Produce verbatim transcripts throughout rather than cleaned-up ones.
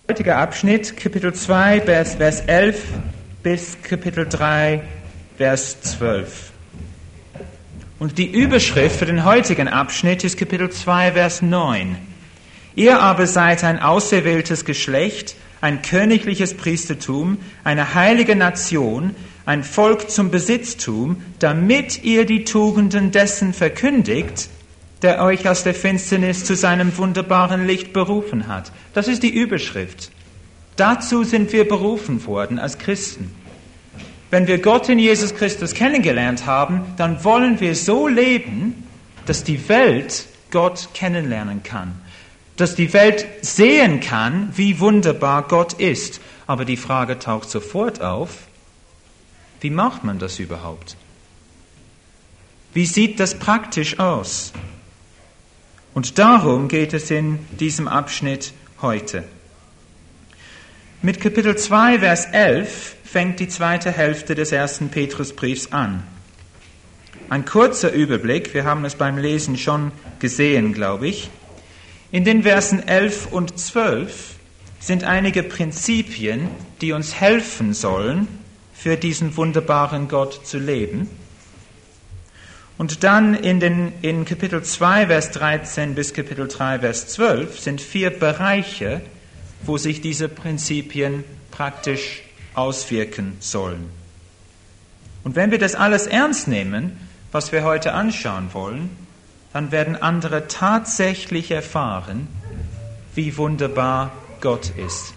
Heutiger Abschnitt, Kapitel zwei, Vers, Vers elf bis Kapitel drei, Vers zwölf. Und die Überschrift für den heutigen Abschnitt ist Kapitel zwei, Vers neun. Ihr aber seid ein auserwähltes Geschlecht, ein königliches Priestertum, eine heilige Nation, ein Volk zum Besitztum, damit ihr die Tugenden dessen verkündigt, der euch aus der Finsternis zu seinem wunderbaren Licht berufen hat. Das ist die Überschrift. Dazu sind wir berufen worden als Christen. Wenn wir Gott in Jesus Christus kennengelernt haben, dann wollen wir so leben, dass die Welt Gott kennenlernen kann. Dass die Welt sehen kann, wie wunderbar Gott ist. Aber die Frage taucht sofort auf, wie macht man das überhaupt? Wie sieht das praktisch aus? Und darum geht es in diesem Abschnitt heute. Mit Kapitel zwei, Vers elf fängt die zweite Hälfte des ersten Petrusbriefs an. Ein kurzer Überblick, wir haben es beim Lesen schon gesehen, glaube ich. In den Versen elf und zwölf sind einige Prinzipien, die uns helfen sollen, für diesen wunderbaren Gott zu leben. Und dann in, den, in Kapitel zwei, Vers dreizehn bis Kapitel drei, Vers zwölf sind vier Bereiche, wo sich diese Prinzipien praktisch auswirken sollen. Und wenn wir das alles ernst nehmen, was wir heute anschauen wollen, dann werden andere tatsächlich erfahren, wie wunderbar Gott ist.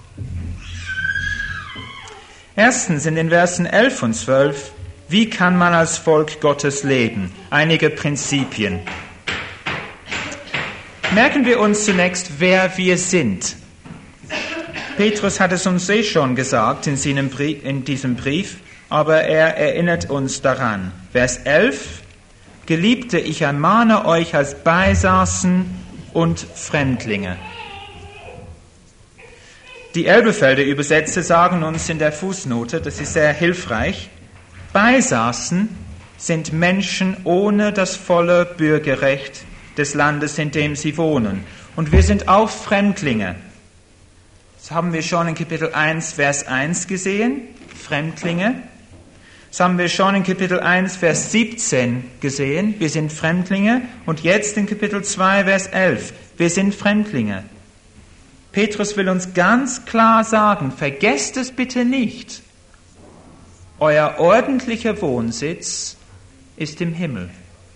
Erstens in den Versen elf und zwölf, wie kann man als Volk Gottes leben? Einige Prinzipien. Merken wir uns zunächst, wer wir sind. Petrus hat es uns eh schon gesagt in, seinem Brief, in diesem Brief, aber er erinnert uns daran. Vers elf, Geliebte, ich ermahne euch als Beisaßen und Fremdlinge. Die Elberfelder Übersetzer sagen uns in der Fußnote, das ist sehr hilfreich, Beisaßen sind Menschen ohne das volle Bürgerrecht des Landes, in dem sie wohnen. Und wir sind auch Fremdlinge. Das haben wir schon in Kapitel eins, Vers eins gesehen, Fremdlinge. Das haben wir schon in Kapitel eins, Vers siebzehn gesehen, wir sind Fremdlinge. Und jetzt in Kapitel zwei, Vers elf, wir sind Fremdlinge. Petrus will uns ganz klar sagen, vergesst es bitte nicht. Euer ordentlicher Wohnsitz ist im Himmel.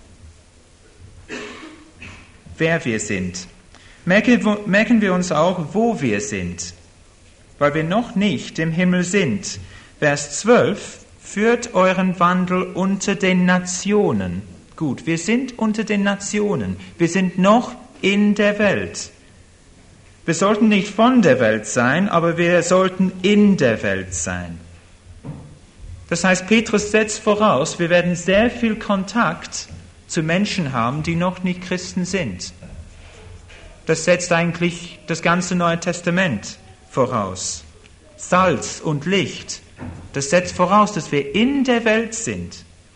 Wer wir sind. Merken wir uns auch, wo wir sind, weil wir noch nicht im Himmel sind. Vers zwölf, führt euren Wandel unter den Nationen. Gut, wir sind unter den Nationen. Wir sind noch in der Welt. Wir sollten nicht von der Welt sein, aber wir sollten in der Welt sein. Das heißt, Petrus setzt voraus, wir werden sehr viel Kontakt zu Menschen haben, die noch nicht Christen sind. Das setzt eigentlich das ganze Neue Testament voraus. Salz und Licht, das setzt voraus, dass wir in der Welt sind.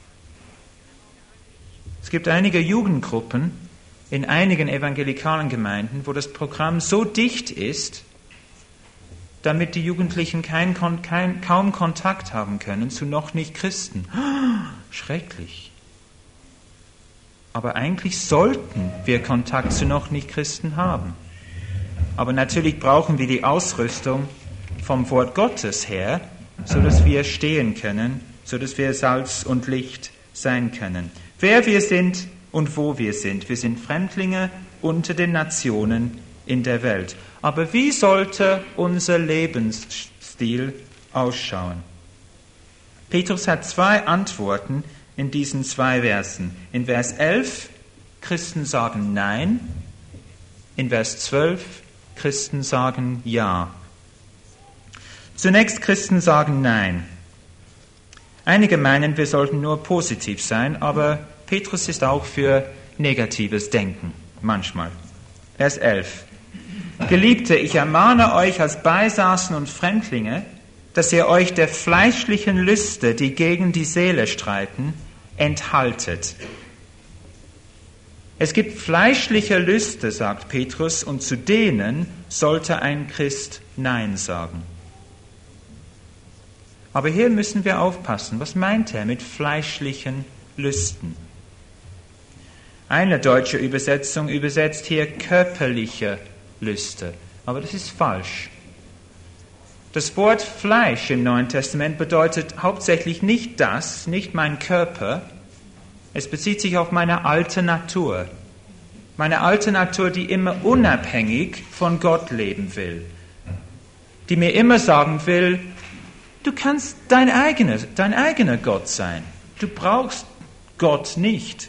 Es gibt einige Jugendgruppen in einigen evangelikalen Gemeinden, wo das Programm so dicht ist, damit die Jugendlichen kein, kein, kaum Kontakt haben können zu noch nicht Christen. Schrecklich. Aber eigentlich sollten wir Kontakt zu noch nicht Christen haben. Aber natürlich brauchen wir die Ausrüstung vom Wort Gottes her, so dass wir stehen können, so dass wir Salz und Licht sein können. Wer wir sind und wo wir sind. Wir sind Fremdlinge unter den Nationen in der Welt. Aber wie sollte unser Lebensstil ausschauen? Petrus hat zwei Antworten in diesen zwei Versen. In Vers elf, Christen sagen Nein. In Vers zwölf, Christen sagen Ja. Zunächst, Christen sagen Nein. Einige meinen, wir sollten nur positiv sein, aber Petrus ist auch für negatives Denken, manchmal. Vers elf. Geliebte, ich ermahne euch als Beisaßen und Fremdlinge, dass ihr euch der fleischlichen Lüste, die gegen die Seele streiten, enthaltet. Es gibt fleischliche Lüste, sagt Petrus, und zu denen sollte ein Christ Nein sagen. Aber hier müssen wir aufpassen. Was meint er mit fleischlichen Lüsten? Eine deutsche Übersetzung übersetzt hier körperliche Lüste, aber das ist falsch. Das Wort Fleisch im Neuen Testament bedeutet hauptsächlich nicht das, nicht mein Körper. Es bezieht sich auf meine alte Natur. Meine alte Natur, die immer unabhängig von Gott leben will. Die mir immer sagen will, du kannst dein eigener, dein eigener Gott sein. Du brauchst Gott nicht.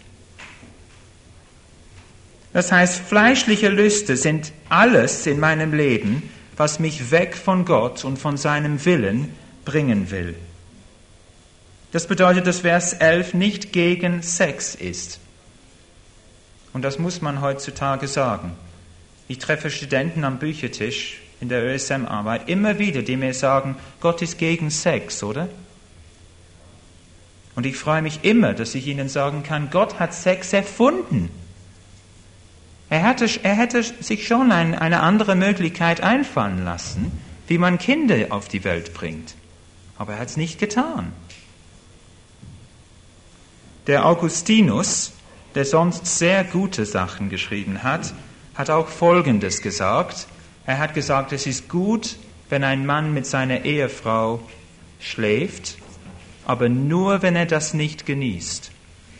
Das heißt, fleischliche Lüste sind alles in meinem Leben, was mich weg von Gott und von seinem Willen bringen will. Das bedeutet, dass Vers elf nicht gegen Sex ist. Und das muss man heutzutage sagen. Ich treffe Studenten am Büchertisch in der Ö S M-Arbeit immer wieder, die mir sagen, Gott ist gegen Sex, oder? Und ich freue mich immer, dass ich ihnen sagen kann, Gott hat Sex erfunden. Er hätte, er hätte sich schon ein, eine andere Möglichkeit einfallen lassen, wie man Kinder auf die Welt bringt. Aber er hat es nicht getan. Der Augustinus, der sonst sehr gute Sachen geschrieben hat, hat auch Folgendes gesagt. Er hat gesagt, es ist gut, wenn ein Mann mit seiner Ehefrau schläft, aber nur, wenn er das nicht genießt.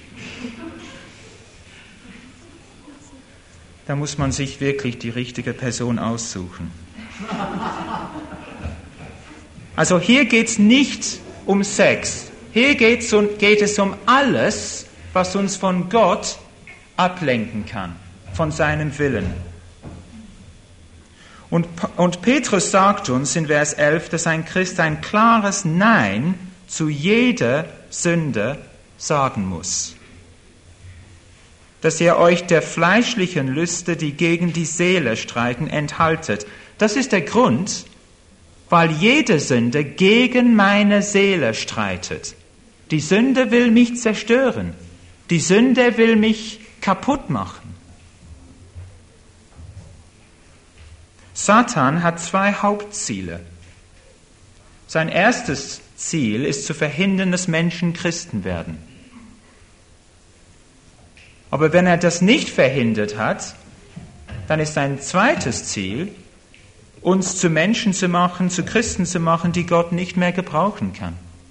Da muss man sich wirklich die richtige Person aussuchen. Also hier geht es nicht um Sex. Hier geht's um, geht es um alles, was uns von Gott ablenken kann, von seinem Willen. Und, und Petrus sagt uns in Vers elf, dass ein Christ ein klares Nein zu jeder Sünde sagen muss. Dass ihr euch der fleischlichen Lüste, die gegen die Seele streiten, enthaltet. Das ist der Grund, weil jede Sünde gegen meine Seele streitet. Die Sünde will mich zerstören. Die Sünde will mich kaputt machen. Satan hat zwei Hauptziele. Sein erstes Ziel ist zu verhindern, dass Menschen Christen werden. Aber wenn er das nicht verhindert hat, dann ist sein zweites Ziel, uns zu Menschen zu machen, zu Christen zu machen, die Gott nicht mehr gebrauchen kann.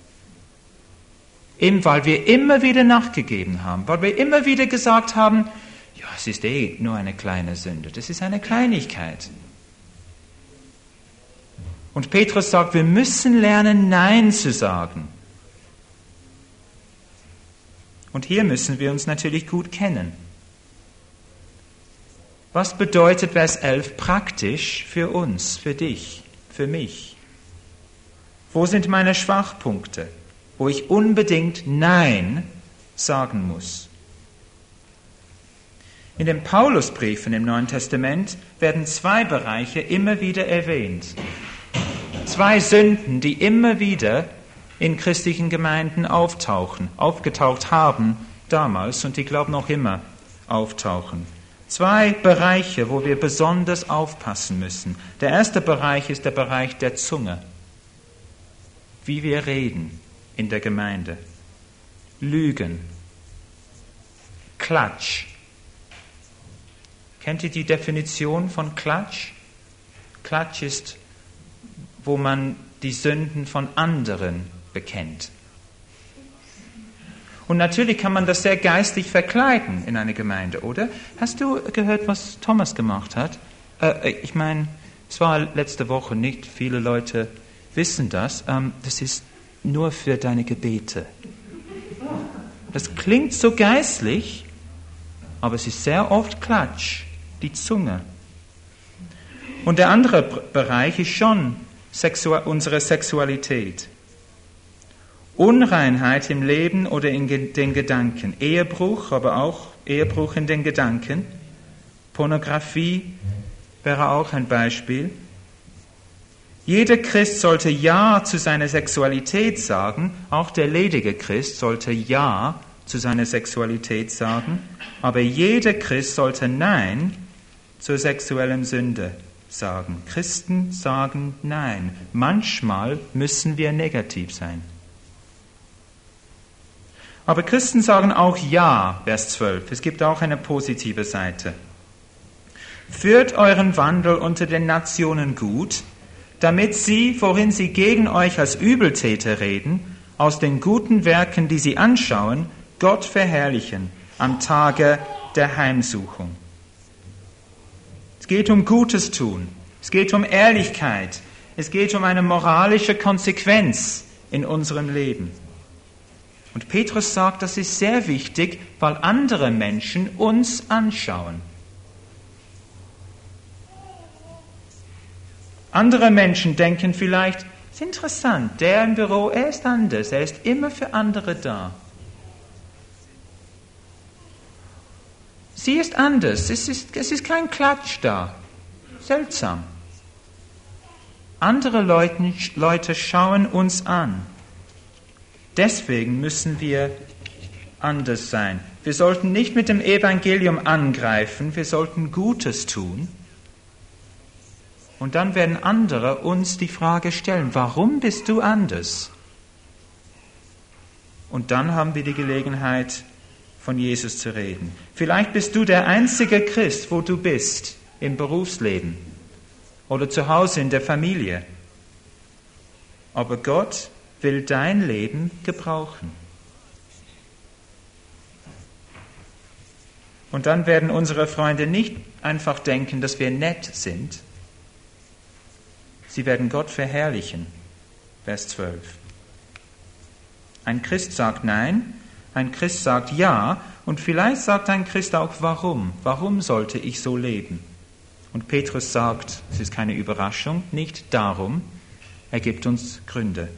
Eben weil wir immer wieder nachgegeben haben, weil wir immer wieder gesagt haben, ja, es ist eh nur eine kleine Sünde, das ist eine Kleinigkeit. Und Petrus sagt, wir müssen lernen, Nein zu sagen. Und hier müssen wir uns natürlich gut kennen. Was bedeutet Vers elf praktisch für uns, für dich, für mich? Wo sind meine Schwachpunkte, wo ich unbedingt Nein sagen muss? In den Paulusbriefen im Neuen Testament werden zwei Bereiche immer wieder erwähnt. Zwei Sünden, die immer wieder in christlichen Gemeinden auftauchen, aufgetaucht haben damals und die, glaube ich, noch immer auftauchen. Zwei Bereiche, wo wir besonders aufpassen müssen. Der erste Bereich ist der Bereich der Zunge. Wie wir reden in der Gemeinde. Lügen. Klatsch. Kennt ihr die Definition von Klatsch? Klatsch ist, wo man die Sünden von anderen bekennt. Und natürlich kann man das sehr geistlich verkleiden in einer Gemeinde, oder? Hast du gehört, was Thomas gemacht hat? Äh, ich meine, es war letzte Woche nicht, viele Leute wissen das. Ähm, das ist nur für deine Gebete. Das klingt so geistlich, aber es ist sehr oft Klatsch, die Zunge. Und der andere Bereich ist schon Sexu- unsere Sexualität. Unreinheit im Leben oder in ge- den Gedanken. Ehebruch, aber auch Ehebruch in den Gedanken. Pornografie wäre auch ein Beispiel. Jeder Christ sollte Ja zu seiner Sexualität sagen. Auch der ledige Christ sollte Ja zu seiner Sexualität sagen, aber jeder Christ sollte Nein zur sexuellen Sünde sagen. Christen sagen Nein. Manchmal müssen wir negativ sein. Aber Christen sagen auch Ja, Vers zwölf. Es gibt auch eine positive Seite. Führt euren Wandel unter den Nationen gut, damit sie, worin sie gegen euch als Übeltäter reden, aus den guten Werken, die sie anschauen, Gott verherrlichen am Tage der Heimsuchung. Es geht um Gutes tun. Es geht um Ehrlichkeit. Es geht um eine moralische Konsequenz in unserem Leben. Und Petrus sagt, das ist sehr wichtig, weil andere Menschen uns anschauen. Andere Menschen denken vielleicht, es ist interessant, der im Büro, er ist anders, er ist immer für andere da. Sie ist anders, es ist, es ist kein Klatsch da. Seltsam. Andere Leute, Leute schauen uns an. Deswegen müssen wir anders sein. Wir sollten nicht mit dem Evangelium angreifen, wir sollten Gutes tun. Und dann werden andere uns die Frage stellen, warum bist du anders? Und dann haben wir die Gelegenheit, von Jesus zu reden. Vielleicht bist du der einzige Christ, wo du bist, im Berufsleben oder zu Hause in der Familie. Aber Gott will dein Leben gebrauchen. Und dann werden unsere Freunde nicht einfach denken, dass wir nett sind. Sie werden Gott verherrlichen. Vers zwölf. Ein Christ sagt Nein, ein Christ sagt Ja und vielleicht sagt ein Christ auch Warum. Warum sollte ich so leben? Und Petrus sagt, es ist keine Überraschung, nicht darum, er gibt uns Gründe.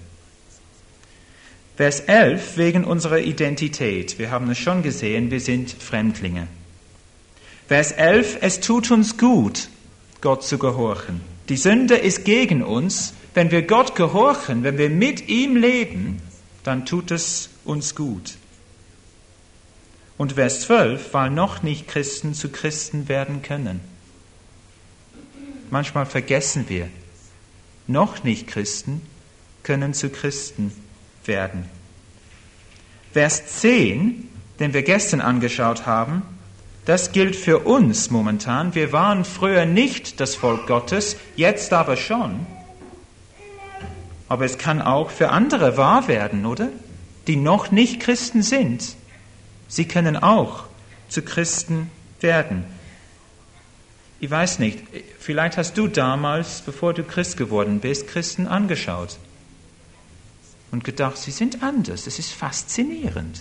Vers elf, wegen unserer Identität. Wir haben es schon gesehen, wir sind Fremdlinge. Vers elf, es tut uns gut, Gott zu gehorchen. Die Sünde ist gegen uns. Wenn wir Gott gehorchen, wenn wir mit ihm leben, dann tut es uns gut. Und Vers zwölf, weil noch nicht Christen zu Christen werden können. Manchmal vergessen wir, noch nicht Christen können zu Christen werden. Vers zehn, den wir gestern angeschaut haben, das gilt für uns momentan. Wir waren früher nicht das Volk Gottes, jetzt aber schon. Aber es kann auch für andere wahr werden, oder? Die noch nicht Christen sind. Sie können auch zu Christen werden. Ich weiß nicht, vielleicht hast du damals, bevor du Christ geworden bist, Christen angeschaut und gedacht, sie sind anders, es ist faszinierend.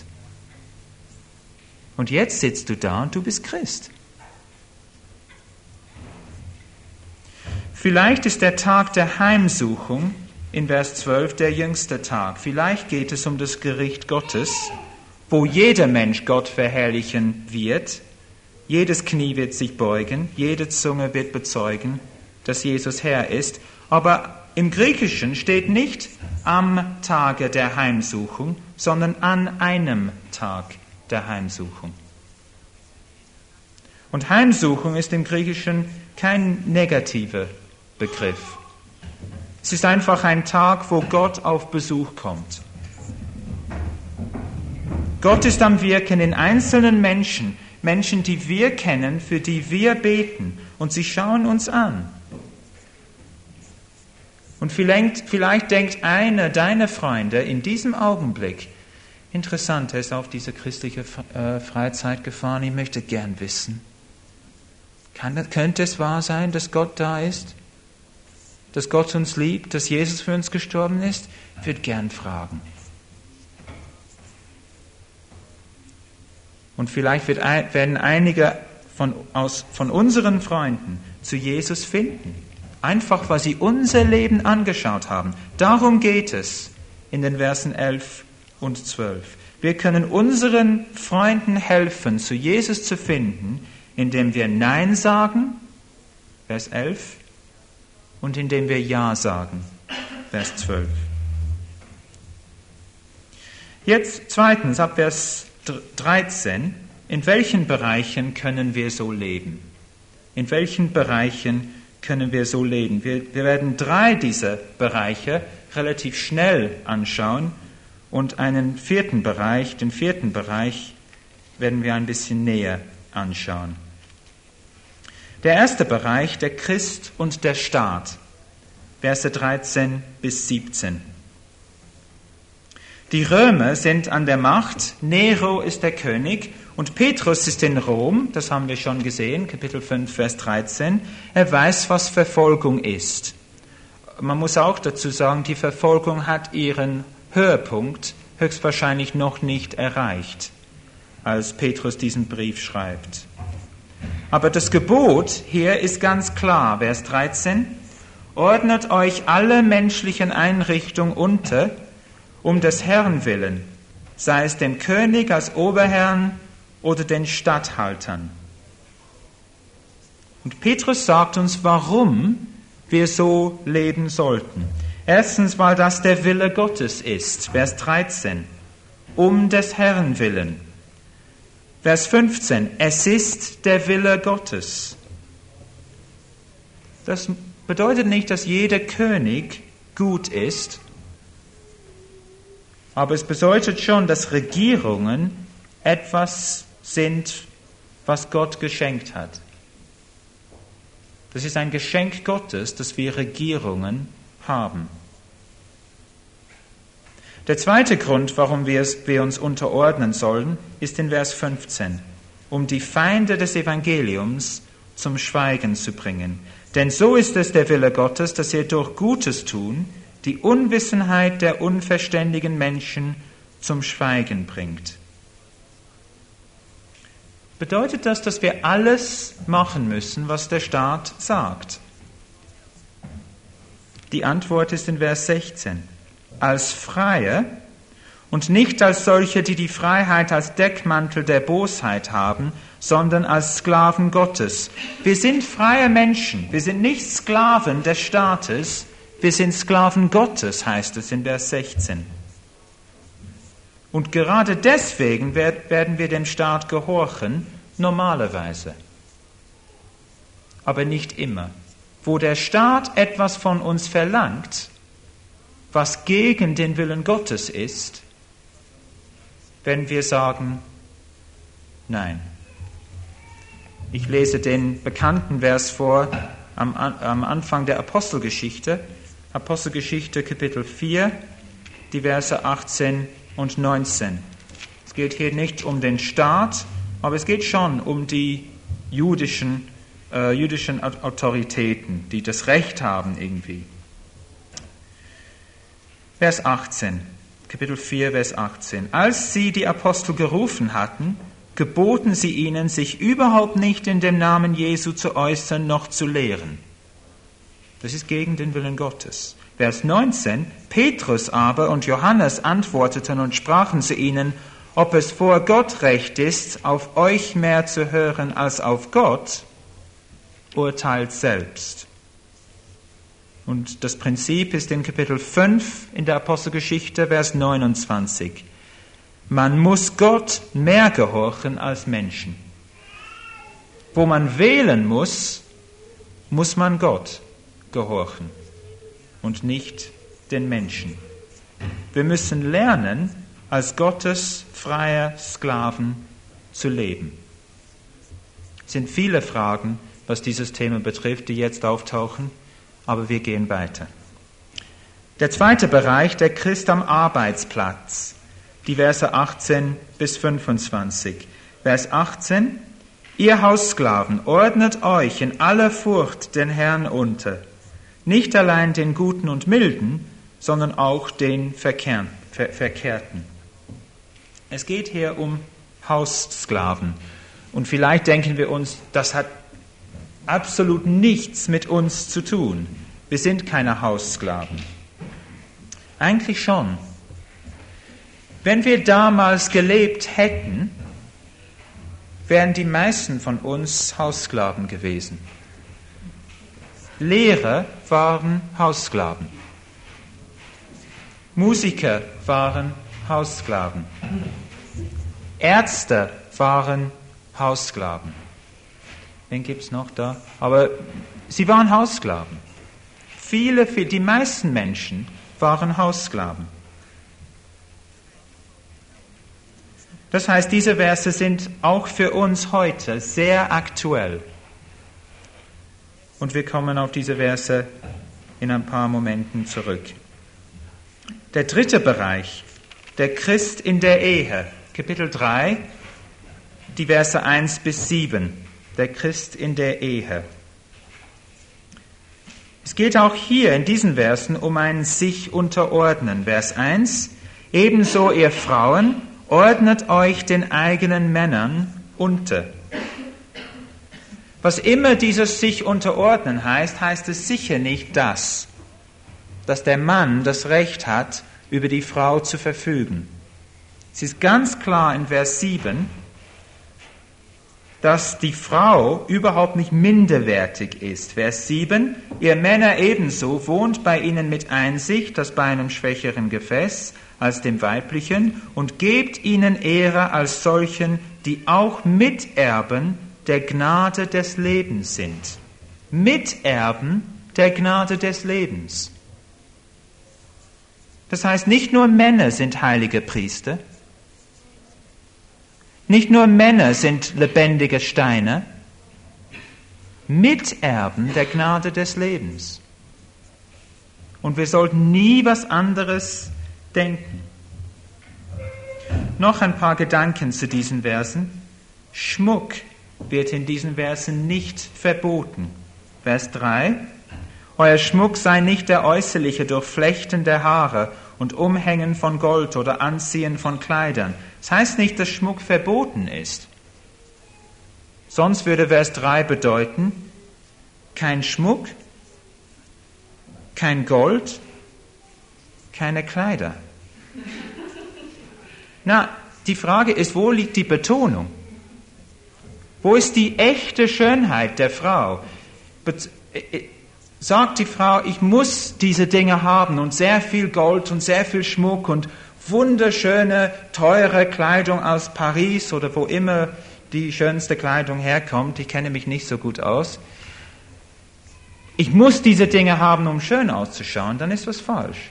Und jetzt sitzt du da und du bist Christ. Vielleicht ist der Tag der Heimsuchung in Vers zwölf der jüngste Tag. Vielleicht geht es um das Gericht Gottes, wo jeder Mensch Gott verherrlichen wird. Jedes Knie wird sich beugen, jede Zunge wird bezeugen, dass Jesus Herr ist. Aber im Griechischen steht nicht am Tage der Heimsuchung, sondern an einem Tag der Heimsuchung. Und Heimsuchung ist im Griechischen kein negativer Begriff. Es ist einfach ein Tag, wo Gott auf Besuch kommt. Gott ist am Wirken in einzelnen Menschen, Menschen, die wir kennen, für die wir beten, und sie schauen uns an. Und vielleicht, vielleicht denkt einer deiner Freunde in diesem Augenblick, interessant, er ist auf diese christliche äh, Freizeit gefahren, ich möchte gern wissen, kann, könnte es wahr sein, dass Gott da ist? Dass Gott uns liebt, dass Jesus für uns gestorben ist? Ich würde gern fragen. Und vielleicht wird, werden einige von, aus, von unseren Freunden zu Jesus finden. Einfach, weil sie unser Leben angeschaut haben. Darum geht es in den Versen elf und zwölf. Wir können unseren Freunden helfen, zu Jesus zu finden, indem wir Nein sagen, Vers elf, und indem wir Ja sagen, Vers zwölf. Jetzt zweitens, ab Vers dreizehn, in welchen Bereichen können wir so leben? In welchen Bereichen können wir so leben? Wir, wir werden drei dieser Bereiche relativ schnell anschauen und einen vierten Bereich, den vierten Bereich, werden wir ein bisschen näher anschauen. Der erste Bereich, der Christ und der Staat, Verse dreizehn bis siebzehn. Die Römer sind an der Macht, Nero ist der König und Petrus ist in Rom, das haben wir schon gesehen, Kapitel fünf, Vers dreizehn. Er weiß, was Verfolgung ist. Man muss auch dazu sagen, die Verfolgung hat ihren Höhepunkt höchstwahrscheinlich noch nicht erreicht, als Petrus diesen Brief schreibt. Aber das Gebot hier ist ganz klar, Vers dreizehn, ordnet euch alle menschlichen Einrichtungen unter, um des Herrn willen, sei es dem König als Oberherrn oder den Statthaltern. Und Petrus sagt uns, warum wir so leben sollten. Erstens, weil das der Wille Gottes ist, Vers dreizehn, um des Herrn willen. Vers fünfzehn, es ist der Wille Gottes. Das bedeutet nicht, dass jeder König gut ist, aber es bedeutet schon, dass Regierungen etwas sind, was Gott geschenkt hat. Das ist ein Geschenk Gottes, dass wir Regierungen haben. Der zweite Grund, warum wir, es, wir uns unterordnen sollen, ist in Vers fünfzehn, um die Feinde des Evangeliums zum Schweigen zu bringen. Denn so ist es der Wille Gottes, dass er durch Gutes tun die Unwissenheit der unverständigen Menschen zum Schweigen bringt. Bedeutet das, dass wir alles machen müssen, was der Staat sagt? Die Antwort ist in Vers sechzehn. Als Freie und nicht als solche, die die Freiheit als Deckmantel der Bosheit haben, sondern als Sklaven Gottes. Wir sind freie Menschen, wir sind nicht Sklaven des Staates, wir sind Sklaven Gottes, heißt es in Vers sechzehn. Und gerade deswegen werden wir dem Staat gehorchen, normalerweise. Aber nicht immer. Wo der Staat etwas von uns verlangt, was gegen den Willen Gottes ist, wenn wir sagen, nein. Ich lese den bekannten Vers vor am, am Anfang der Apostelgeschichte, Apostelgeschichte Kapitel vier, die Verse achtzehn und neunzehn. Es geht hier nicht um den Staat, aber es geht schon um die jüdischen, äh, jüdischen Autoritäten, die das Recht haben irgendwie. Vers achtzehn, Kapitel vier, Vers achtzehn. Als sie die Apostel gerufen hatten, geboten sie ihnen, sich überhaupt nicht in dem Namen Jesu zu äußern, noch zu lehren. Das ist gegen den Willen Gottes. Vers neunzehn. Petrus aber und Johannes antworteten und sprachen zu ihnen, ob es vor Gott recht ist, auf euch mehr zu hören als auf Gott, urteilt selbst. Und das Prinzip ist in Kapitel fünf in der Apostelgeschichte, Vers neunundzwanzig. Man muss Gott mehr gehorchen als Menschen. Wo man wählen muss, muss man Gott gehorchen und nicht den Menschen. Wir müssen lernen, als Gottes freie Sklaven zu leben. Es sind viele Fragen, was dieses Thema betrifft, die jetzt auftauchen, aber wir gehen weiter. Der zweite Bereich, der Christ am Arbeitsplatz, die Verse achtzehn bis fünfundzwanzig. Vers achtzehn. Ihr Haussklaven, ordnet euch in aller Furcht den Herrn unter, nicht allein den Guten und Milden, sondern auch den Verkehr, Ver, Verkehrten. Es geht hier um Haussklaven. Und vielleicht denken wir uns, das hat absolut nichts mit uns zu tun. Wir sind keine Haussklaven. Eigentlich schon. Wenn wir damals gelebt hätten, wären die meisten von uns Haussklaven gewesen. Lehrer waren Haussklaven. Musiker waren Haussklaven. Ärzte waren Haussklaven. Wen gibt es noch da? Aber sie waren Haussklaven. Viele, viele, die meisten Menschen waren Haussklaven. Das heißt, diese Verse sind auch für uns heute sehr aktuell. Und wir kommen auf diese Verse in ein paar Momenten zurück. Der dritte Bereich, der Christ in der Ehe, Kapitel drei, die Verse eins bis sieben, der Christ in der Ehe. Es geht auch hier in diesen Versen um ein sich unterordnen. Vers eins, ebenso ihr Frauen, ordnet euch den eigenen Männern unter. Was immer dieses sich unterordnen heißt, heißt es sicher nicht das, dass der Mann das Recht hat, über die Frau zu verfügen. Es ist ganz klar in Vers sieben, dass die Frau überhaupt nicht minderwertig ist. Vers sieben, ihr Männer ebenso wohnt bei ihnen mit Einsicht, das bei einem schwächeren Gefäß als dem weiblichen, und gebt ihnen Ehre als solchen, die auch Miterben der Gnade des Lebens sind. Miterben der Gnade des Lebens. Das heißt, nicht nur Männer sind heilige Priester, nicht nur Männer sind lebendige Steine, Miterben der Gnade des Lebens. Und wir sollten nie was anderes denken. Noch ein paar Gedanken zu diesen Versen. Schmuck wird in diesen Versen nicht verboten. Vers drei. Euer Schmuck sei nicht der äußerliche Durchflechten der Haare und Umhängen von Gold oder Anziehen von Kleidern. Das heißt nicht, dass Schmuck verboten ist. Sonst würde Vers drei bedeuten, kein Schmuck, kein Gold, keine Kleider. Na, die Frage ist, wo liegt die Betonung? Wo ist die echte Schönheit der Frau? Sagt die Frau, ich muss diese Dinge haben und sehr viel Gold und sehr viel Schmuck und wunderschöne, teure Kleidung aus Paris oder wo immer die schönste Kleidung herkommt. Ich kenne mich nicht so gut aus. Ich muss diese Dinge haben, um schön auszuschauen, dann ist was falsch.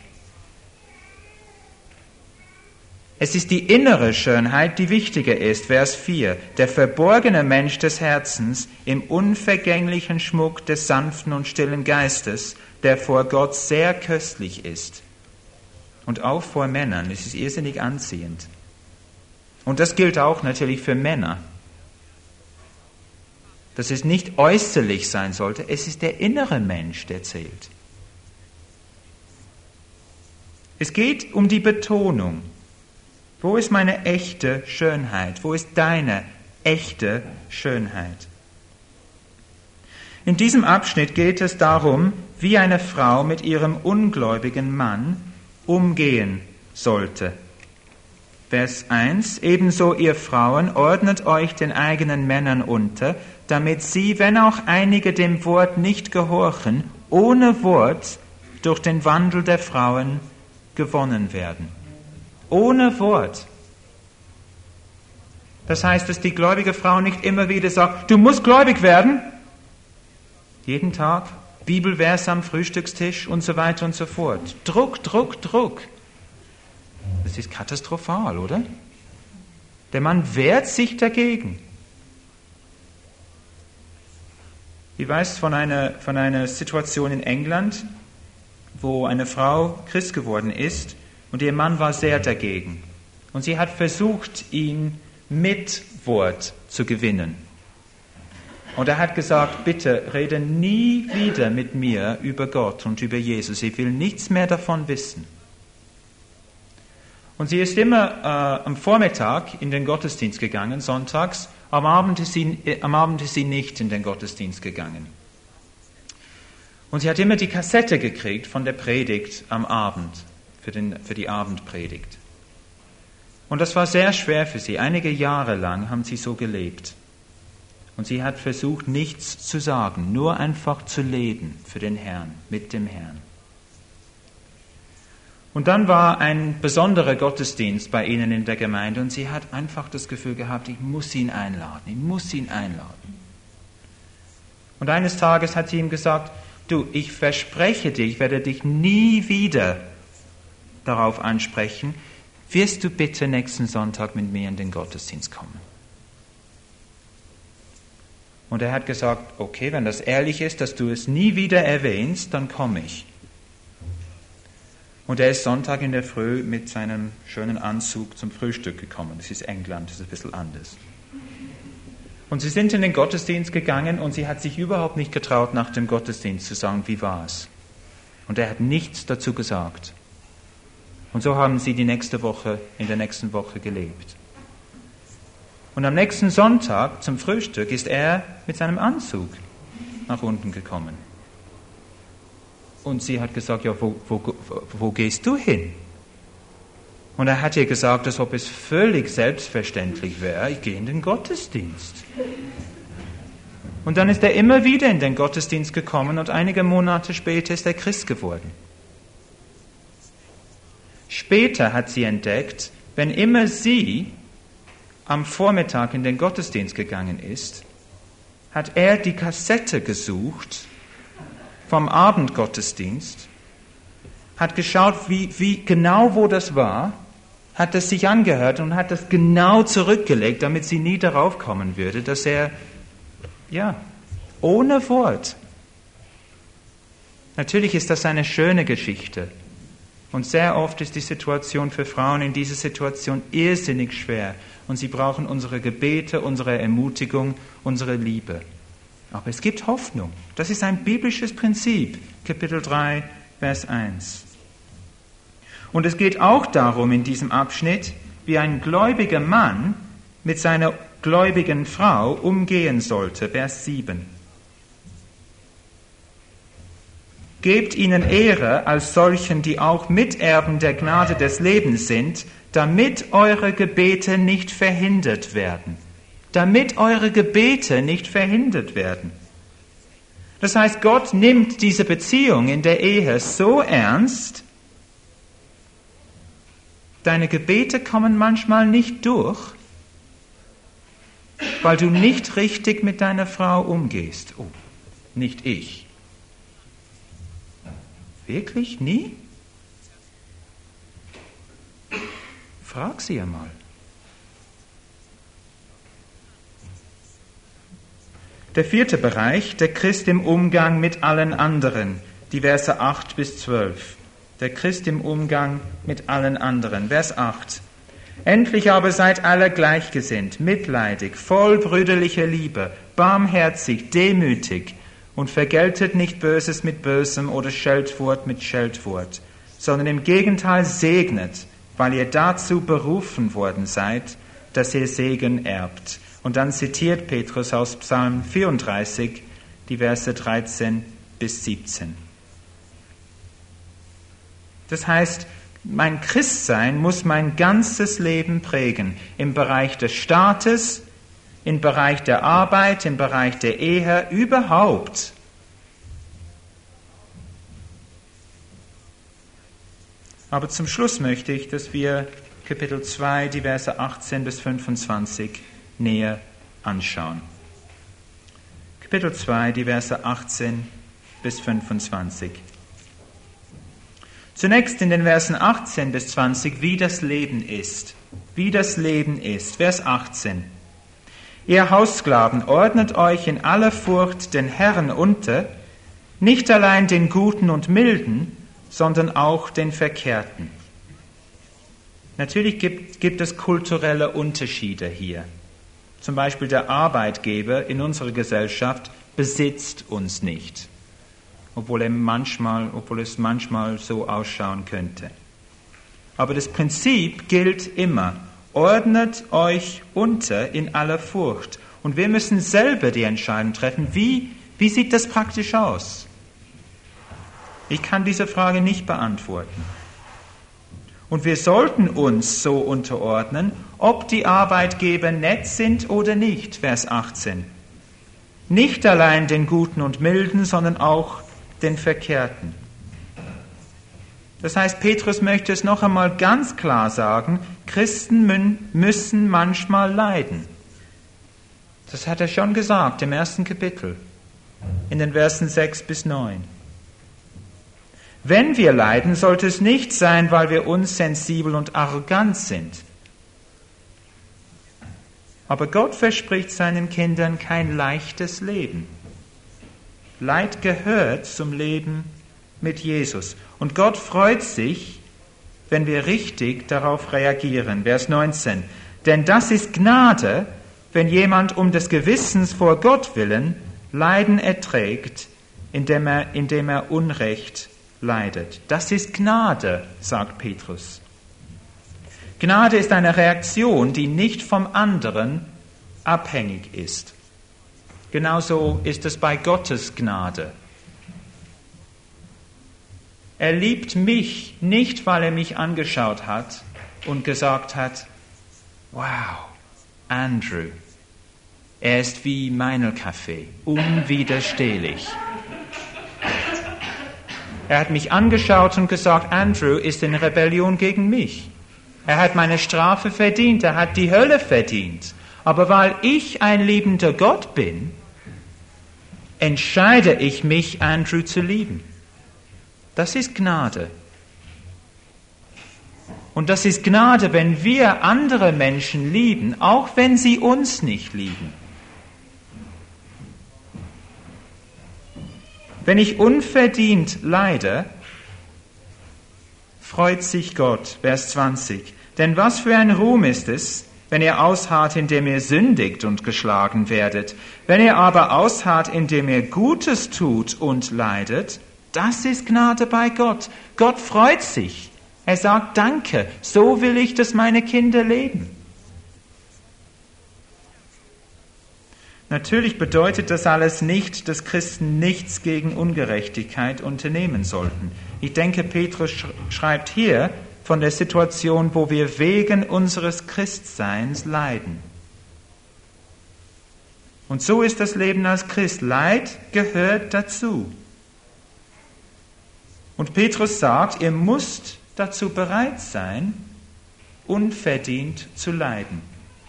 Es ist die innere Schönheit, die wichtiger ist. Vers vier. Der verborgene Mensch des Herzens im unvergänglichen Schmuck des sanften und stillen Geistes, der vor Gott sehr köstlich ist. Und auch vor Männern. Es ist irrsinnig anziehend. Und das gilt auch natürlich für Männer. Dass es nicht äußerlich sein sollte, es ist der innere Mensch, der zählt. Es geht um die Betonung. Wo ist meine echte Schönheit? Wo ist deine echte Schönheit? In diesem Abschnitt geht es darum, wie eine Frau mit ihrem ungläubigen Mann umgehen sollte. Vers eins, ebenso ihr Frauen, ordnet euch den eigenen Männern unter, damit sie, wenn auch einige dem Wort nicht gehorchen, ohne Wort durch den Wandel der Frauen gewonnen werden. Ohne Wort. Das heißt, dass die gläubige Frau nicht immer wieder sagt, du musst gläubig werden. Jeden Tag, Bibelvers am Frühstückstisch und so weiter und so fort. Druck, Druck, Druck. Das ist katastrophal, oder? Der Mann wehrt sich dagegen. Ich weiß von einer, von einer Situation in England, wo eine Frau Christ geworden ist, und ihr Mann war sehr dagegen. Und sie hat versucht, ihn mit Wort zu gewinnen. Und er hat gesagt, bitte rede nie wieder mit mir über Gott und über Jesus. Ich will nichts mehr davon wissen. Und sie ist immer äh, am Vormittag in den Gottesdienst gegangen, sonntags. Am Abend ist sie, äh, am Abend ist sie nicht in den Gottesdienst gegangen. Und sie hat immer die Kassette gekriegt von der Predigt am Abend. Für, den, für die Abendpredigt. Und das war sehr schwer für sie. Einige Jahre lang haben sie so gelebt. Und sie hat versucht, nichts zu sagen, nur einfach zu leben für den Herrn, mit dem Herrn. Und dann war ein besonderer Gottesdienst bei ihnen in der Gemeinde und sie hat einfach das Gefühl gehabt, ich muss ihn einladen, ich muss ihn einladen. Und eines Tages hat sie ihm gesagt, du, ich verspreche dir, ich werde dich nie wieder darauf ansprechen, wirst du bitte nächsten Sonntag mit mir in den Gottesdienst kommen? Und er hat gesagt, okay, wenn das ehrlich ist, dass du es nie wieder erwähnst, dann komme ich. Und er ist Sonntag in der Früh mit seinem schönen Anzug zum Frühstück gekommen. Das ist England, das ist ein bisschen anders. Und sie sind in den Gottesdienst gegangen und sie hat sich überhaupt nicht getraut, nach dem Gottesdienst zu sagen, wie war es. Und er hat nichts dazu gesagt. Und so haben sie die nächste Woche, in der nächsten Woche gelebt. Und am nächsten Sonntag zum Frühstück ist er mit seinem Anzug nach unten gekommen. Und sie hat gesagt, ja, wo, wo, wo gehst du hin? Und er hat ihr gesagt, als ob es völlig selbstverständlich wäre, ich gehe in den Gottesdienst. Und dann ist er immer wieder in den Gottesdienst gekommen und einige Monate später ist er Christ geworden. Später hat sie entdeckt, wenn immer sie am Vormittag in den Gottesdienst gegangen ist, hat er die Kassette gesucht vom Abendgottesdienst, hat geschaut, wie, wie genau wo das war, hat es sich angehört und hat das genau zurückgelegt, damit sie nie darauf kommen würde, dass er, ja, ohne Wort. Natürlich ist das eine schöne Geschichte. Und sehr oft ist die Situation für Frauen in dieser Situation irrsinnig schwer. Und sie brauchen unsere Gebete, unsere Ermutigung, unsere Liebe. Aber es gibt Hoffnung. Das ist ein biblisches Prinzip. Kapitel drei, Vers eins. Und es geht auch darum in diesem Abschnitt, wie ein gläubiger Mann mit seiner gläubigen Frau umgehen sollte. Vers sieben. Gebt ihnen Ehre als solchen, die auch Miterben der Gnade des Lebens sind, damit eure Gebete nicht verhindert werden. Damit eure Gebete nicht verhindert werden. Das heißt, Gott nimmt diese Beziehung in der Ehe so ernst, deine Gebete kommen manchmal nicht durch, weil du nicht richtig mit deiner Frau umgehst. Oh, nicht ich. Wirklich? Nie? Frag sie einmal. Der vierte Bereich, der Christ im Umgang mit allen anderen, die Verse acht bis zwölf. Der Christ im Umgang mit allen anderen. Vers acht. Endlich aber seid alle gleichgesinnt, mitleidig, voll brüderlicher Liebe, barmherzig, demütig und vergeltet nicht Böses mit Bösem oder Scheltwort mit Scheltwort, sondern im Gegenteil segnet, weil ihr dazu berufen worden seid, dass ihr Segen erbt. Und dann zitiert Petrus aus Psalm vierunddreißig die Verse dreizehn bis siebzehn. Das heißt, mein Christsein muss mein ganzes Leben prägen, im Bereich des Staates, im Bereich der Arbeit, im Bereich der Ehe, überhaupt. Aber zum Schluss möchte ich, dass wir Kapitel zwei, die Verse achtzehn bis fünfundzwanzig näher anschauen. Kapitel zwei, die Verse achtzehn bis fünfundzwanzig. Zunächst in den Versen achtzehn bis zwanzig, wie das Leben ist. Wie das Leben ist. Vers achtzehn. Ihr Haussklaven, ordnet euch in aller Furcht den Herren unter, nicht allein den Guten und Milden, sondern auch den Verkehrten. Natürlich gibt, gibt es kulturelle Unterschiede hier. Zum Beispiel der Arbeitgeber in unserer Gesellschaft besitzt uns nicht, obwohl, er manchmal, obwohl es manchmal so ausschauen könnte. Aber das Prinzip gilt immer. Ordnet euch unter in aller Furcht. Und wir müssen selber die Entscheidung treffen, wie, wie sieht das praktisch aus? Ich kann diese Frage nicht beantworten. Und wir sollten uns so unterordnen, ob die Arbeitgeber nett sind oder nicht, Vers achtzehn. Nicht allein den Guten und Milden, sondern auch den Verkehrten. Das heißt, Petrus möchte es noch einmal ganz klar sagen, Christen müssen manchmal leiden. Das hat er schon gesagt im ersten Kapitel, in den Versen sechs bis neun. Wenn wir leiden, sollte es nicht sein, weil wir unsensibel und arrogant sind. Aber Gott verspricht seinen Kindern kein leichtes Leben. Leid gehört zum Leben mit Jesus. Und Gott freut sich, wenn wir richtig darauf reagieren. Vers neunzehn. Denn das ist Gnade, wenn jemand um des Gewissens vor Gott willen Leiden erträgt, indem er, indem er Unrecht leidet. Das ist Gnade, sagt Petrus. Gnade ist eine Reaktion, die nicht vom anderen abhängig ist. Genauso ist es bei Gottes Gnade. Er liebt mich nicht, weil er mich angeschaut hat und gesagt hat, wow, Andrew, er ist wie Meinl-Kaffee, unwiderstehlich. Er hat mich angeschaut und gesagt, Andrew ist in Rebellion gegen mich. Er hat meine Strafe verdient, er hat die Hölle verdient. Aber weil ich ein liebender Gott bin, entscheide ich mich, Andrew zu lieben. Das ist Gnade. Und das ist Gnade, wenn wir andere Menschen lieben, auch wenn sie uns nicht lieben. Wenn ich unverdient leide, freut sich Gott. Vers zwanzig. Denn was für ein Ruhm ist es, wenn ihr ausharrt, indem ihr sündigt und geschlagen werdet. Wenn ihr aber ausharrt, indem ihr Gutes tut und leidet, das ist Gnade bei Gott. Gott freut sich. Er sagt, danke, so will ich, dass meine Kinder leben. Natürlich bedeutet das alles nicht, dass Christen nichts gegen Ungerechtigkeit unternehmen sollten. Ich denke, Petrus schreibt hier von der Situation, wo wir wegen unseres Christseins leiden. Und so ist das Leben als Christ. Leid gehört dazu. Und Petrus sagt, ihr müsst dazu bereit sein, unverdient zu leiden.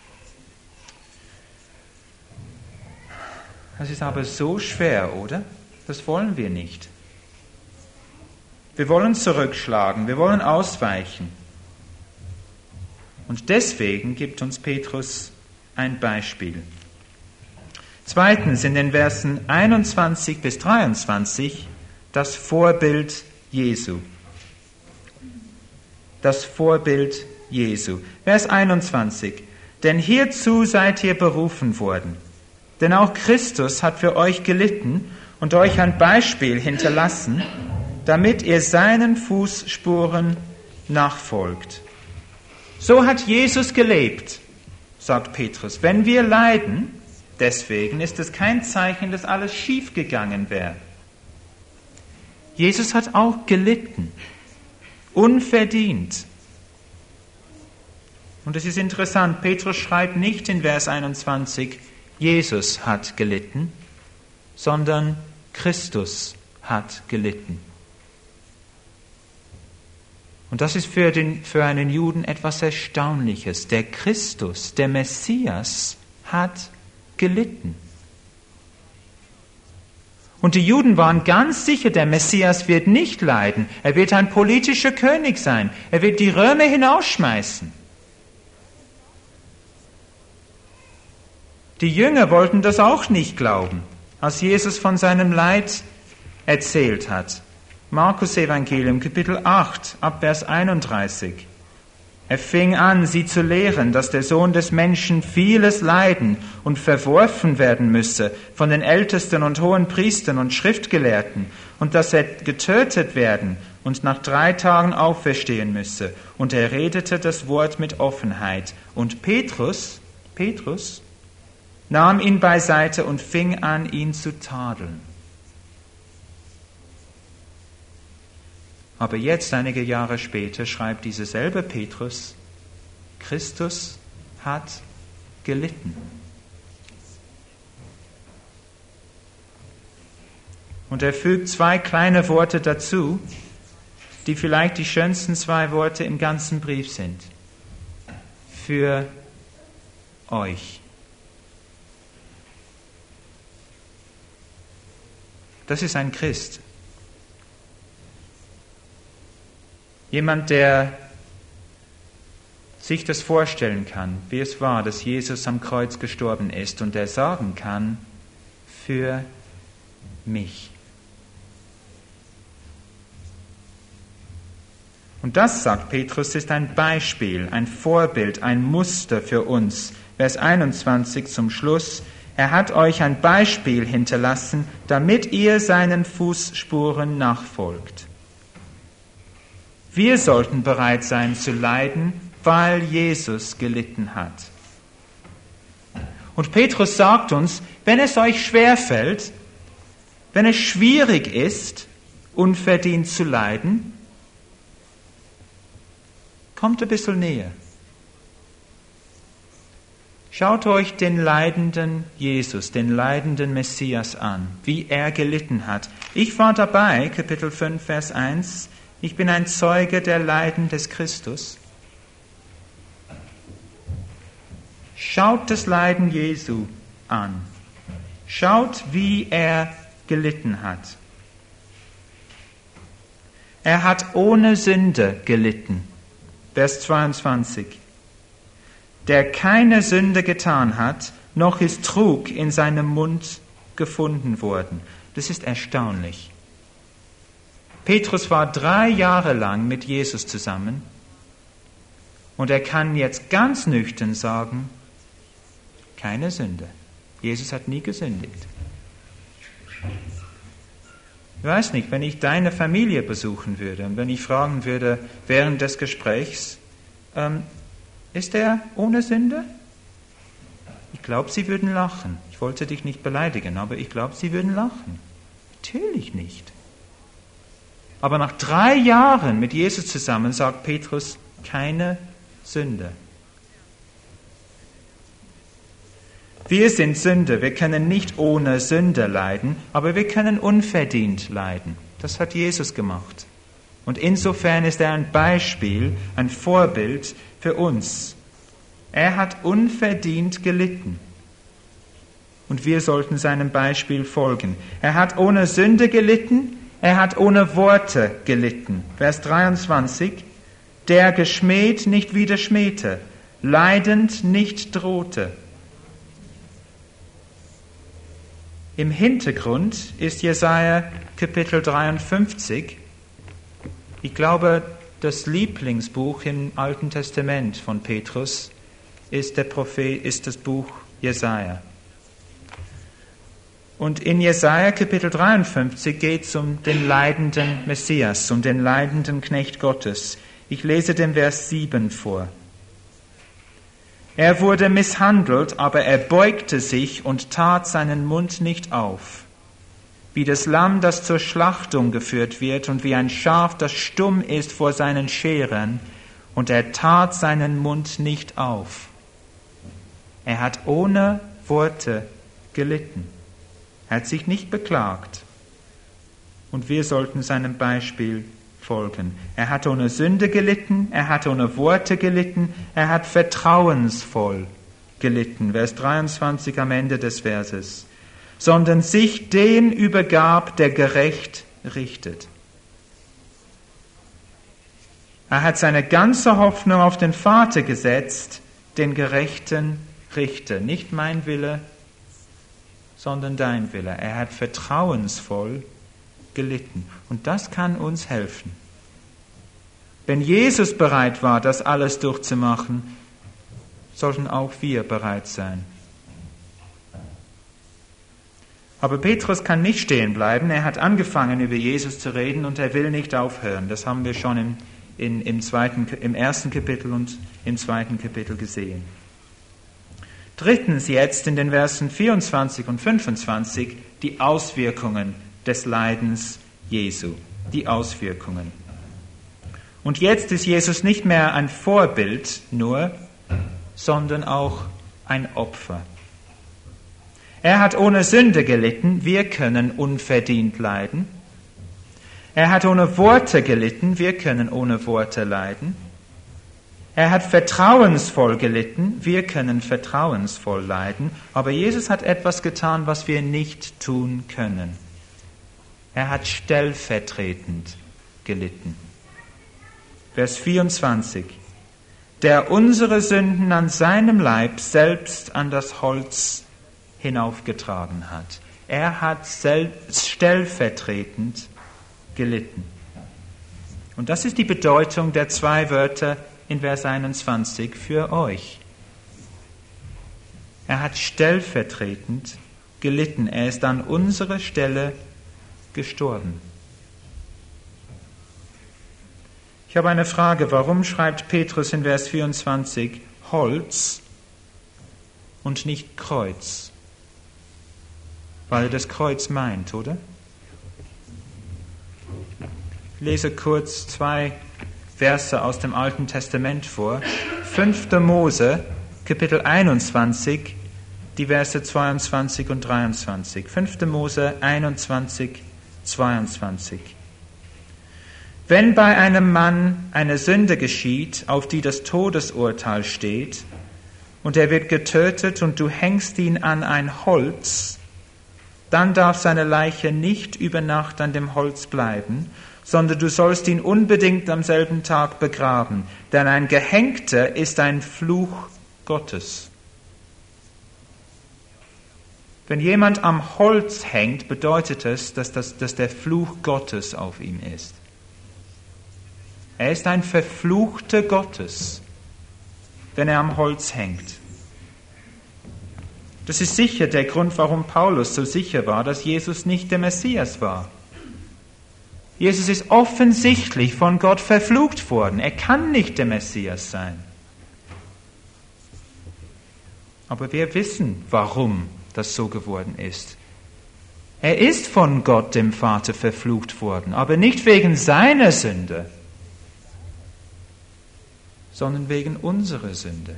Das ist aber so schwer, oder? Das wollen wir nicht. Wir wollen zurückschlagen, wir wollen ausweichen. Und deswegen gibt uns Petrus ein Beispiel. Zweitens in den Versen einundzwanzig bis dreiundzwanzig das Vorbild Jesu. Das Vorbild Jesu. Vers einundzwanzig. Denn hierzu seid ihr berufen worden. Denn auch Christus hat für euch gelitten und euch ein Beispiel hinterlassen, damit ihr seinen Fußspuren nachfolgt. So hat Jesus gelebt, sagt Petrus. Wenn wir leiden, deswegen ist es kein Zeichen, dass alles schief gegangen wäre. Jesus hat auch gelitten, unverdient. Und es ist interessant, Petrus schreibt nicht in Vers einundzwanzig, Jesus hat gelitten, sondern Christus hat gelitten. Und das ist für, den, für einen Juden etwas Erstaunliches. Der Christus, der Messias, hat gelitten. Und die Juden waren ganz sicher, der Messias wird nicht leiden. Er wird ein politischer König sein. Er wird die Römer hinausschmeißen. Die Jünger wollten das auch nicht glauben, als Jesus von seinem Leid erzählt hat. Markus Evangelium, Kapitel acht, ab Vers einunddreißig. Er fing an, sie zu lehren, dass der Sohn des Menschen vieles leiden und verworfen werden müsse von den Ältesten und hohen Priestern und Schriftgelehrten und dass er getötet werden und nach drei Tagen auferstehen müsse. Und er redete das Wort mit Offenheit. Und Petrus, Petrus, nahm ihn beiseite und fing an, ihn zu tadeln. Aber jetzt, einige Jahre später, schreibt dieser selbe Petrus, Christus hat gelitten. Und er fügt zwei kleine Worte dazu, die vielleicht die schönsten zwei Worte im ganzen Brief sind. Für euch. Das ist ein Christ. Jemand, der sich das vorstellen kann, wie es war, dass Jesus am Kreuz gestorben ist und der sagen kann, für mich. Und das, sagt Petrus, ist ein Beispiel, ein Vorbild, ein Muster für uns. Vers einundzwanzig zum Schluss. Er hat euch ein Beispiel hinterlassen, damit ihr seinen Fußspuren nachfolgt. Wir sollten bereit sein zu leiden, weil Jesus gelitten hat. Und Petrus sagt uns, wenn es euch schwerfällt, wenn es schwierig ist, unverdient zu leiden, kommt ein bisschen näher. Schaut euch den leidenden Jesus, den leidenden Messias an, wie er gelitten hat. Ich war dabei, Kapitel fünf, Vers eins, ich bin ein Zeuge der Leiden des Christus. Schaut das Leiden Jesu an. Schaut, wie er gelitten hat. Er hat ohne Sünde gelitten. Vers zweiundzwanzig. Der keine Sünde getan hat, noch ist Trug in seinem Mund gefunden worden. Das ist erstaunlich. Petrus war drei Jahre lang mit Jesus zusammen und er kann jetzt ganz nüchtern sagen, keine Sünde. Jesus hat nie gesündigt. Ich weiß nicht, wenn ich deine Familie besuchen würde und wenn ich fragen würde während des Gesprächs, ähm, ist er ohne Sünde? Ich glaube, sie würden lachen. Ich wollte dich nicht beleidigen, aber ich glaube, sie würden lachen. Natürlich nicht. Aber nach drei Jahren mit Jesus zusammen sagt Petrus, keine Sünde. Wir sind Sünder, wir können nicht ohne Sünde leiden, aber wir können unverdient leiden. Das hat Jesus gemacht. Und insofern ist er ein Beispiel, ein Vorbild für uns. Er hat unverdient gelitten. Und wir sollten seinem Beispiel folgen. Er hat ohne Sünde gelitten, er hat ohne Worte gelitten. Vers dreiundzwanzig, der geschmäht nicht wieder schmähte, leidend nicht drohte. Im Hintergrund ist Jesaja Kapitel dreiundfünfzig. Ich glaube, das Lieblingsbuch im Alten Testament von Petrus ist der Prophet, ist das Buch Jesaja. Und in Jesaja Kapitel dreiundfünfzig geht es um den leidenden Messias, um den leidenden Knecht Gottes. Ich lese den Vers sieben vor. Er wurde misshandelt, aber er beugte sich und tat seinen Mund nicht auf. Wie das Lamm, das zur Schlachtung geführt wird, und wie ein Schaf, das stumm ist vor seinen Scheren, und er tat seinen Mund nicht auf. Er hat ohne Worte gelitten. Er hat sich nicht beklagt. Und wir sollten seinem Beispiel folgen. Er hat ohne Sünde gelitten, er hat ohne Worte gelitten, er hat vertrauensvoll gelitten. Vers dreiundzwanzig am Ende des Verses. Sondern sich dem übergab, der gerecht richtet. Er hat seine ganze Hoffnung auf den Vater gesetzt, den gerechten Richter. Nicht mein Wille, sondern dein Wille. Er hat vertrauensvoll gelitten. Und das kann uns helfen. Wenn Jesus bereit war, das alles durchzumachen, sollten auch wir bereit sein. Aber Petrus kann nicht stehen bleiben. Er hat angefangen, über Jesus zu reden und er will nicht aufhören. Das haben wir schon im, in, im, zweiten, im ersten Kapitel und im zweiten Kapitel gesehen. Drittens jetzt in den Versen vierundzwanzig und fünfundzwanzig die Auswirkungen des Leidens Jesu. Die Auswirkungen. Und jetzt ist Jesus nicht mehr ein Vorbild nur, sondern auch ein Opfer. Er hat ohne Sünde gelitten, wir können unverdient leiden. Er hat ohne Worte gelitten, wir können ohne Worte leiden. Er hat vertrauensvoll gelitten, wir können vertrauensvoll leiden. Aber Jesus hat etwas getan, was wir nicht tun können. Er hat stellvertretend gelitten. Vers vierundzwanzig. Der unsere Sünden an seinem Leib selbst an das Holz hinaufgetragen hat. Er hat selbst stellvertretend gelitten. Und das ist die Bedeutung der zwei Wörter in Vers einundzwanzig für euch. Er hat stellvertretend gelitten. Er ist an unserer Stelle gestorben. Ich habe eine Frage. Warum schreibt Petrus in Vers vierundzwanzig Holz und nicht Kreuz? Weil er das Kreuz meint, oder? Ich lese kurz zwei Verse aus dem Alten Testament vor. fünfter Mose, Kapitel einundzwanzig, die Verse zweiundzwanzig und dreiundzwanzig. fünfter Mose einundzwanzig, zweiundzwanzig. Wenn bei einem Mann eine Sünde geschieht, auf die das Todesurteil steht, und er wird getötet und du hängst ihn an ein Holz, dann darf seine Leiche nicht über Nacht an dem Holz bleiben, sondern du sollst ihn unbedingt am selben Tag begraben, denn ein Gehängter ist ein Fluch Gottes. Wenn jemand am Holz hängt, bedeutet es, dass, das, dass der Fluch Gottes auf ihm ist. Er ist ein Verfluchter Gottes, wenn er am Holz hängt. Das ist sicher der Grund, warum Paulus so sicher war, dass Jesus nicht der Messias war. Jesus ist offensichtlich von Gott verflucht worden. Er kann nicht der Messias sein. Aber wir wissen, warum das so geworden ist. Er ist von Gott, dem Vater, verflucht worden, aber nicht wegen seiner Sünde, sondern wegen unserer Sünde.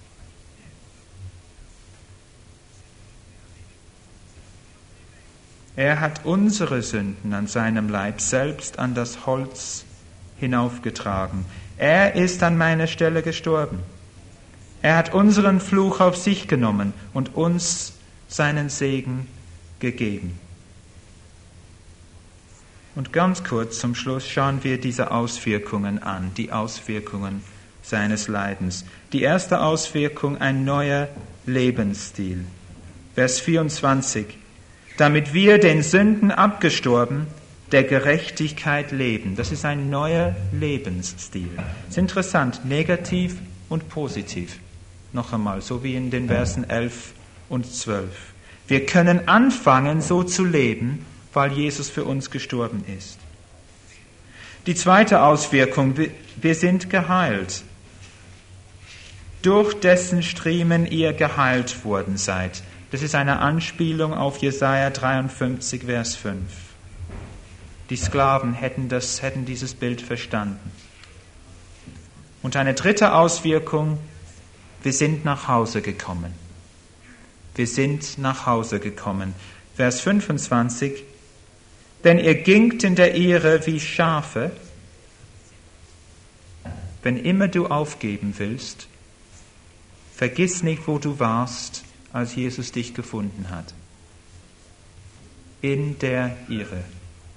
Er hat unsere Sünden an seinem Leib selbst an das Holz hinaufgetragen. Er ist an meiner Stelle gestorben. Er hat unseren Fluch auf sich genommen und uns seinen Segen gegeben. Und ganz kurz zum Schluss schauen wir diese Auswirkungen an, die Auswirkungen seines Leidens. Die erste Auswirkung, ein neuer Lebensstil. Vers vierundzwanzig. Damit wir den Sünden abgestorben, der Gerechtigkeit leben. Das ist ein neuer Lebensstil. Das ist interessant, negativ und positiv. Noch einmal, so wie in den Versen elf und zwölf. Wir können anfangen, so zu leben, weil Jesus für uns gestorben ist. Die zweite Auswirkung, wir sind geheilt. Durch dessen Striemen ihr geheilt worden seid. Das ist eine Anspielung auf Jesaja dreiundfünfzig, Vers fünf. Die Sklaven hätten, das, hätten dieses Bild verstanden. Und eine dritte Auswirkung, wir sind nach Hause gekommen. Wir sind nach Hause gekommen. Vers fünfundzwanzig. Denn ihr gingt in der Irre wie Schafe. Wenn immer du aufgeben willst, vergiss nicht, wo du warst, als Jesus dich gefunden hat. In der Irre.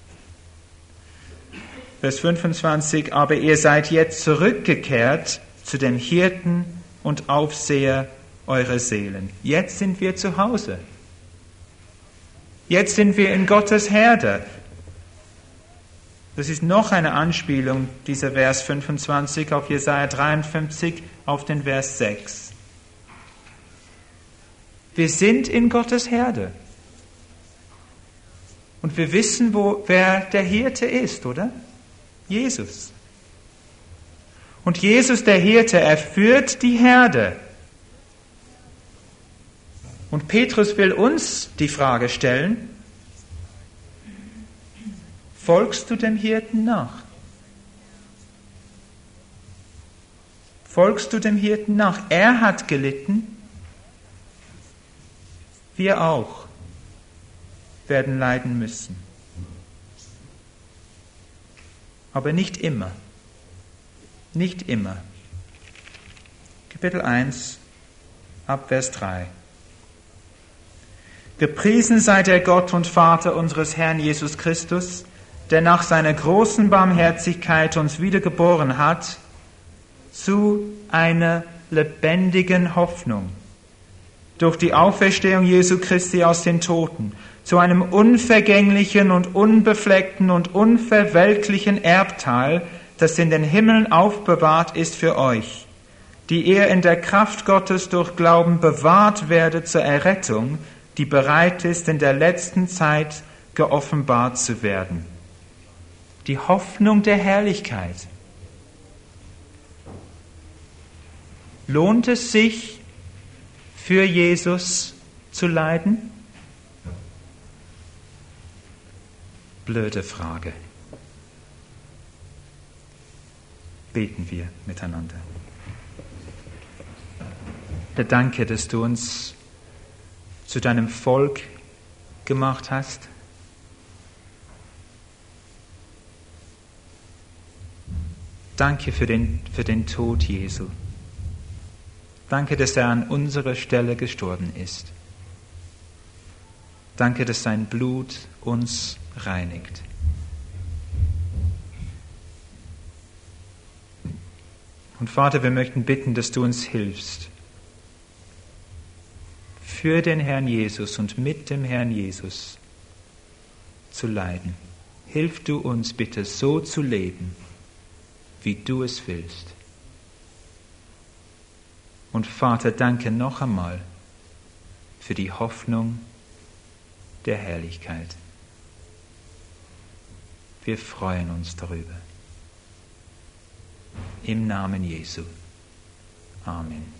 Vers fünfundzwanzig. Aber ihr seid jetzt zurückgekehrt zu dem Hirten und Aufseher eurer Seelen. Jetzt sind wir zu Hause. Jetzt sind wir in Gottes Herde. Das ist noch eine Anspielung, dieser Vers fünfundzwanzig, auf Jesaja dreiundfünfzig, auf den Vers sechs. Wir sind in Gottes Herde. Und wir wissen, wo, wer der Hirte ist, oder? Jesus. Und Jesus, der Hirte, er führt die Herde. Und Petrus will uns die Frage stellen, folgst du dem Hirten nach? Folgst du dem Hirten nach? Er hat gelitten. Wir auch werden leiden müssen. aber nicht immer. Nicht immer. Kapitel eins, ab Vers drei. Gepriesen sei der Gott und Vater unseres Herrn Jesus Christus, der nach seiner großen Barmherzigkeit uns wiedergeboren hat, zu einer lebendigen Hoffnung, durch die Auferstehung Jesu Christi aus den Toten, zu einem unvergänglichen und unbefleckten und unverwelklichen Erbteil, das in den Himmeln aufbewahrt ist für euch, die ihr in der Kraft Gottes durch Glauben bewahrt werdet zur Errettung, die bereit ist, in der letzten Zeit geoffenbart zu werden. Die Hoffnung der Herrlichkeit. Lohnt es sich, für Jesus zu leiden? Blöde Frage. Beten wir miteinander. Herr, danke, dass du uns zu deinem Volk gemacht hast. Danke für den, für den Tod Jesu. Danke, dass er an unserer Stelle gestorben ist. Danke, dass sein Blut uns reinigt. Und Vater, wir möchten bitten, dass du uns hilfst, für den Herrn Jesus und mit dem Herrn Jesus zu leiden. Hilf du uns bitte, so zu leben, wie du es willst. Und Vater, danke noch einmal für die Hoffnung der Herrlichkeit. Wir freuen uns darüber. Im Namen Jesu. Amen.